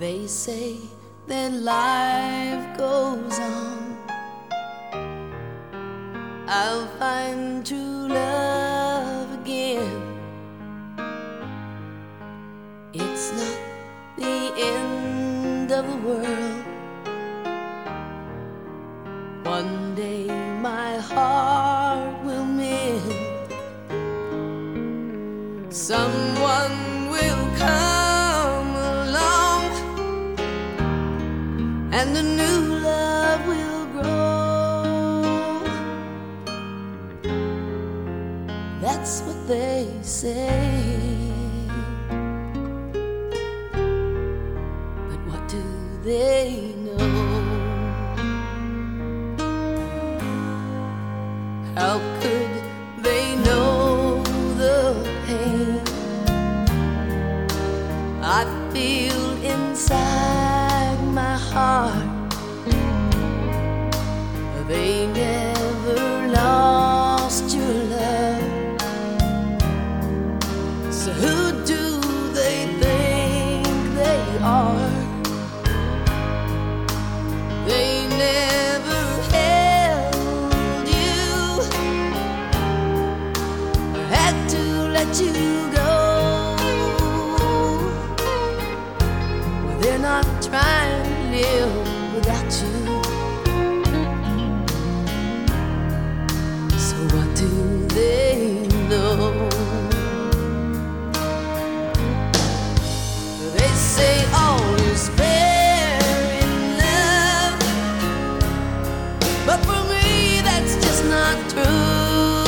They say that life goes on. I'll find true love again. It's not the end of the world. One day my heart will mend. Someone will come along, and a new love will grow. That's what they say. But what do they know? How could they know the pain I feel inside my heart? They never lost your love. So who do they think they are? They never held you, or had to let you go. Well, they're not trying to live without you. So what do they know? They say all is fair in love, but for me that's just not true.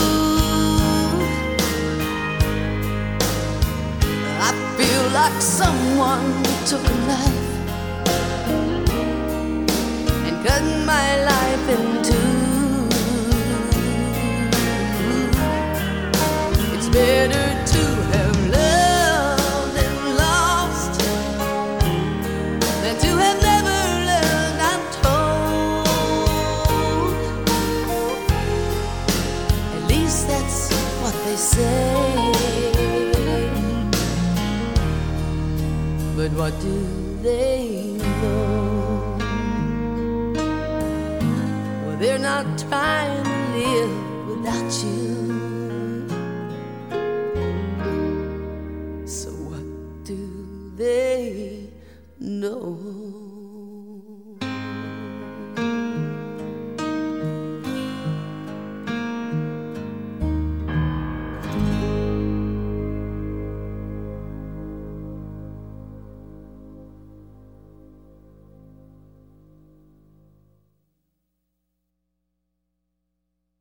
I feel like someone took a knife and cut my life in two. It's better to have loved and lost than to have never learned, I'm told. At least that's what they say. But what do they know? Well, they're not trying to live without you. So what do they know?